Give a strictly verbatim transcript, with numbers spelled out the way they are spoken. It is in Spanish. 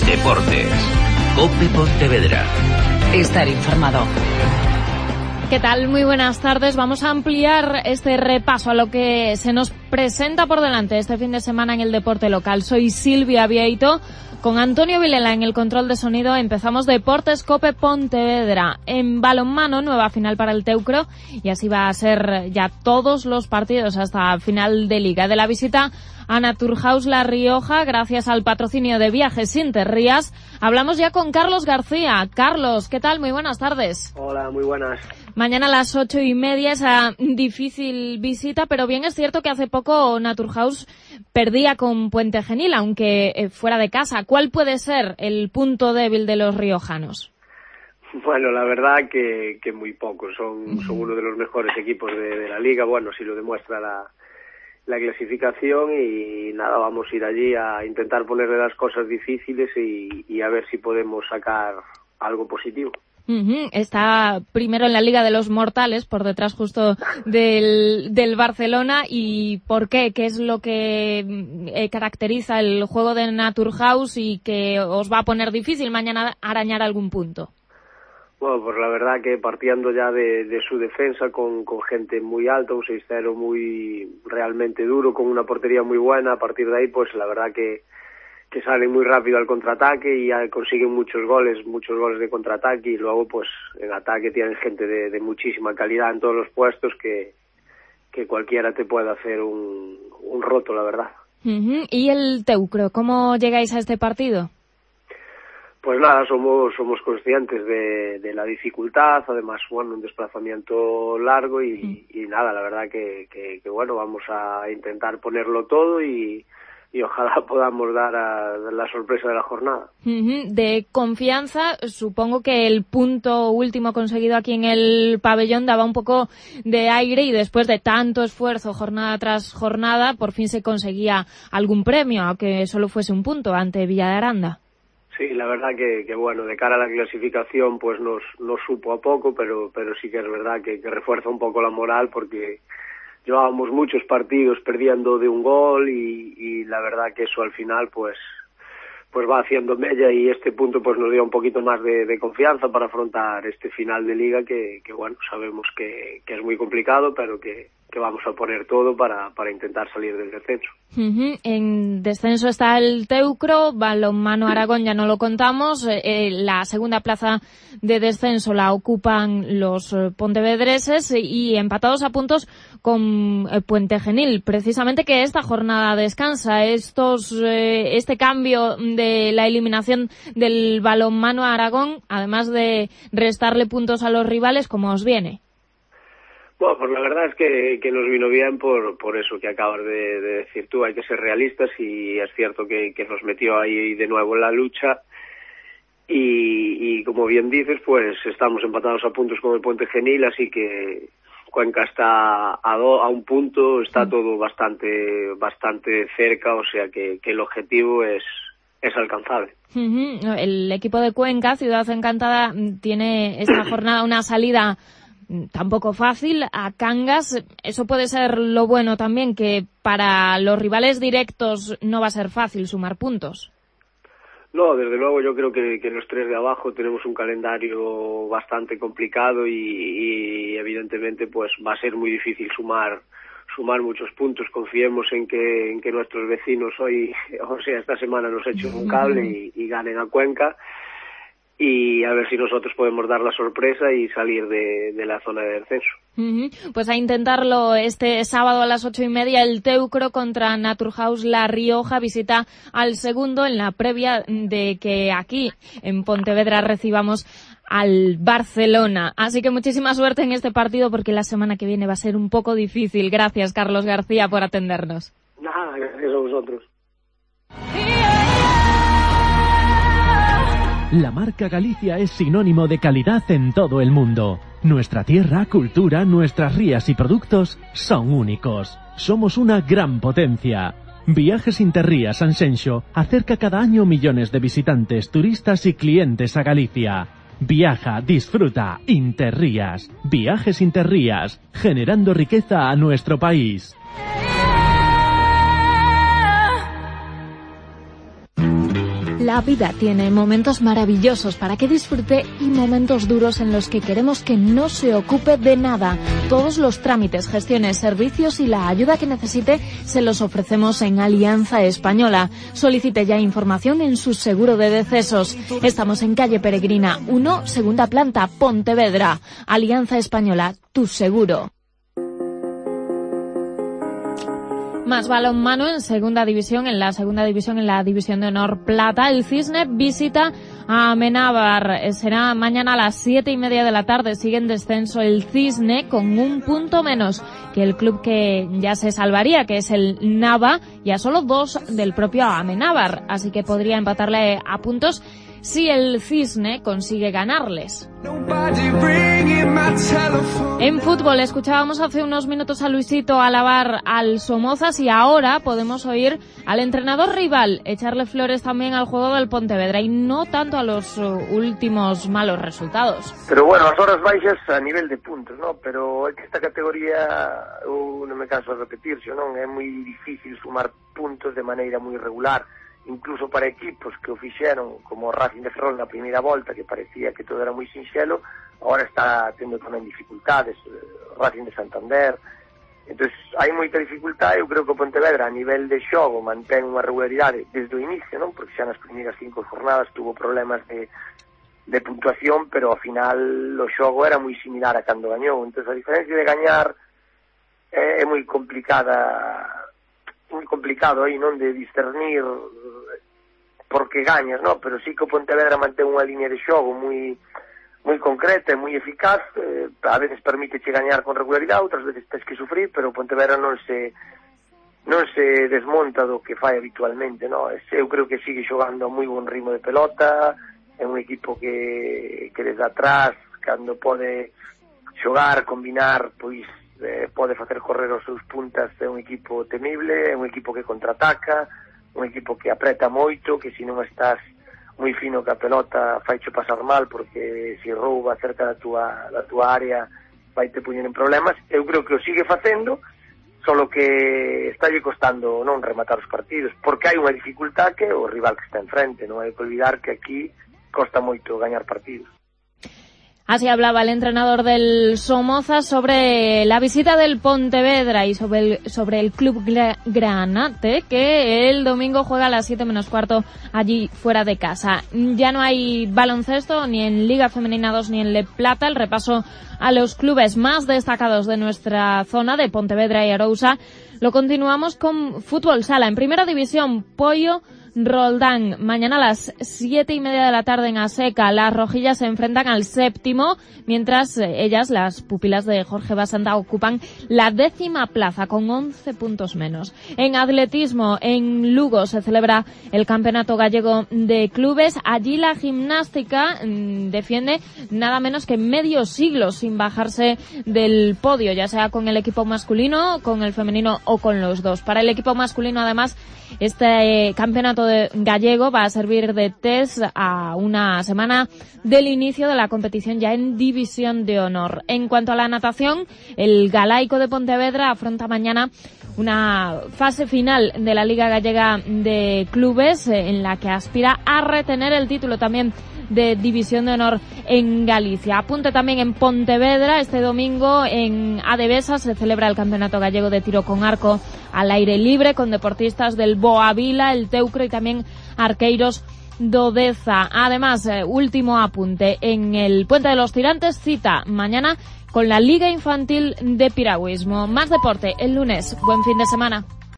Deportes. COPE Pontevedra. Estar informado. ¿Qué tal? Muy buenas tardes. Vamos a ampliar este repaso a lo que se nos presenta por delante este fin de semana en el deporte local. Soy Silvia Vieito. Con Antonio Vilela en el control de sonido empezamos Deportes COPE Pontevedra. En balonmano, nueva final para el Teucro, y así va a ser ya todos los partidos hasta final de liga. De la visita a Naturhaus La Rioja, gracias al patrocinio de Viajes Interrías, hablamos ya con Carlos García. Carlos, ¿qué tal? Muy buenas tardes. Hola, muy buenas. Mañana a las ocho y media esa difícil visita, pero bien es cierto que hace poco Naturhaus perdía con Puente Genil, aunque eh, fuera de casa. ¿Cuál puede ser el punto débil de los riojanos? Bueno, la verdad que, que muy poco. Son, son uno de los mejores equipos de, de la liga. Bueno, si lo demuestra la, la clasificación, y nada, vamos a ir allí a intentar ponerle las cosas difíciles y, y a ver si podemos sacar algo positivo. Uh-huh. Está primero en la Liga de los Mortales, por detrás justo del, del Barcelona. ¿Y por qué? ¿Qué es lo que eh, caracteriza el juego de Naturhaus y que os va a poner difícil mañana arañar algún punto? Bueno, pues la verdad que partiendo ya de, de su defensa con, con gente muy alta, un seis cero muy realmente duro, con una portería muy buena, a partir de ahí pues la verdad que que salen muy rápido al contraataque y ya consiguen muchos goles, muchos goles de contraataque, y luego pues en ataque tienen gente de, de muchísima calidad en todos los puestos que, que cualquiera te puede hacer un, un roto, la verdad. Uh-huh. ¿Y el Teucro? ¿Cómo llegáis a este partido? Pues nada, somos somos conscientes de, de la dificultad, además, bueno, un desplazamiento largo y, uh-huh. y nada, la verdad que, que, que bueno, vamos a intentar ponerlo todo y y ojalá podamos dar a la sorpresa de la jornada. Uh-huh. De confianza, supongo que el punto último conseguido aquí en el pabellón daba un poco de aire, y después de tanto esfuerzo jornada tras jornada, por fin se conseguía algún premio, aunque solo fuese un punto ante Villa de Aranda. Sí, la verdad que, que bueno, de cara a la clasificación pues nos, nos supo a poco, pero pero sí que es verdad que, que refuerza un poco la moral, porque llevábamos muchos partidos perdiendo de un gol y, y la verdad que eso al final pues pues va haciendo mella, y este punto pues nos dio un poquito más de, de confianza para afrontar este final de liga que, que bueno, sabemos que, que es muy complicado, pero que, que vamos a poner todo para, para intentar salir del descenso. Uh-huh. En descenso está el Teucro, balonmano Aragón ya no lo contamos, eh, la segunda plaza de descenso la ocupan los eh, pontevedreses, y empatados a puntos con eh, Puente Genil, precisamente que esta jornada descansa. Estos eh, este cambio de la eliminación del balonmano Aragón, además de restarle puntos a los rivales, ¿cómo os viene? Bueno, pues la verdad es que, que nos vino bien por, por eso que acabas de, de decir tú. Hay que ser realistas, y es cierto que, que nos metió ahí de nuevo en la lucha, y, y como bien dices, pues estamos empatados a puntos con el Puente Genil, así que Cuenca está a, do, a un punto, está sí. todo bastante bastante cerca, o sea que, que el objetivo es es alcanzable. Uh-huh. El equipo de Cuenca, Ciudad Encantada, tiene esta jornada una salida tampoco fácil a Cangas. Eso puede ser lo bueno también, que para los rivales directos no va a ser fácil sumar puntos. No, desde luego yo creo que, que los tres de abajo tenemos un calendario bastante complicado y, y evidentemente pues va a ser muy difícil sumar sumar muchos puntos. Confiemos en que en que nuestros vecinos hoy, o sea, esta semana nos echen un cable y, y ganen a Cuenca, y a ver si nosotros podemos dar la sorpresa y salir de, de la zona de descenso. Uh-huh. Pues a intentarlo este sábado a las ocho y media, el Teucro contra Naturhaus La Rioja, visita al segundo en la previa de que aquí en Pontevedra recibamos al Barcelona. Así que muchísima suerte en este partido, porque la semana que viene va a ser un poco difícil. Gracias, Carlos García, por atendernos. Nada, gracias a vosotros. La marca Galicia es sinónimo de calidad en todo el mundo. Nuestra tierra, cultura, nuestras rías y productos son únicos. Somos una gran potencia. Viajes Interrías Sanxenxo acerca cada año millones de visitantes, turistas y clientes a Galicia. Viaja, disfruta, Interrías. Viajes Interrías, generando riqueza a nuestro país. La vida tiene momentos maravillosos para que disfrute y momentos duros en los que queremos que no se ocupe de nada. Todos los trámites, gestiones, servicios y la ayuda que necesite se los ofrecemos en Alianza Española. Solicite ya información en su seguro de decesos. Estamos en calle Peregrina uno, segunda planta, Pontevedra. Alianza Española, tu seguro. Más balonmano en segunda división, en la segunda división, en la división de honor plata. El Cisne visita a Amenábar. Será mañana a las siete y media de la tarde. Sigue en descenso el Cisne con un punto menos que el club que ya se salvaría, que es el Nava, y a solo dos del propio Amenábar. Así que podría empatarle a puntos si el Cisne consigue ganarles. En fútbol escuchábamos hace unos minutos a Luisito alabar al Somozas y ahora podemos oír al entrenador rival echarle flores también al juego del Pontevedra y no tanto a los uh, últimos malos resultados. Pero bueno, as horas baixas a nivel de puntos, ¿no? Pero é que esta categoría, eu non me canso de repetirse, non? É moi difícil sumar puntos de maneira moi regular. Incluso para equipos que o fixeron como Racing de Ferrol na primeira volta, que parecía que todo era moi sinxelo, agora está tendo tamén dificultades, Racing de Santander. Entón, hai moita dificultade. Eu creo que o Pontevedra a nivel de xogo mantén unha regularidade desde o inicio, non? Porque xa nas primeiras cinco jornadas tuvo problemas de, de puntuación, pero ao final o xogo era moi similar a cando gañou. Entón, a diferencia de gañar é, é moi complicada, moi complicado aí, non? De discernir porque gañas, non? Pero sí que o Pontevedra mantén unha línea de xogo moi moi concreta e moi eficaz, eh, a veces permíteche gañar con regularidade, outras veces tens que sufrir, pero o Pontevedra non se non se desmonta do que fai habitualmente, non? Eu creo que sigue xogando a moi bon ritmo de pelota, é un equipo que, que desde atrás, cando pode xogar, combinar, pois eh, pode facer correr os seus puntas, é un equipo temible, é un equipo que contraataca, un equipo que apreta moito, que se non estás moi fino que a pelota faicho pasar mal, porque se rouba cerca da túa, da túa área vai te poñer en problemas. Eu creo que o sigue facendo, solo que estálle costando non rematar os partidos, porque hai unha dificultad que o rival que está enfrente, non hai que olvidar que aquí costa moito gañar partidos. Así hablaba el entrenador del Somoza sobre la visita del Pontevedra y sobre el, sobre el Club Granate, que el domingo juega a las siete menos cuarto allí fuera de casa. Ya no hay baloncesto ni en Liga Femenina dos ni en Le Plata. El repaso a los clubes más destacados de nuestra zona, de Pontevedra y Arousa, lo continuamos con fútbol sala. En primera división, Pollo Roldán, mañana a las siete y media de la tarde en Aseca. Las rojillas se enfrentan al séptimo, mientras ellas, las pupilas de Jorge Basanta, ocupan la décima plaza con once puntos menos. En atletismo, en Lugo se celebra el Campeonato Gallego de Clubes. Allí la gimnástica mmm, defiende nada menos que medio siglo sin bajarse del podio, ya sea con el equipo masculino, con el femenino o con los dos. Para el equipo masculino, además, este eh, campeonato de gallego va a servir de test a una semana del inicio de la competición ya en División de Honor. En cuanto a la natación, el Galaico de Pontevedra afronta mañana una fase final de la Liga Gallega de Clubes eh, en la que aspira a retener el título también de División de Honor en Galicia. Apunte también en Pontevedra, este domingo en Adevesa se celebra el Campeonato Gallego de Tiro con Arco al aire libre con deportistas del Boavila, el Teucro y también arqueiros do Deza. Además, eh, último apunte, en el Puente de los Tirantes, cita mañana con la Liga Infantil de Piragüismo. Más deporte el lunes. Buen fin de semana.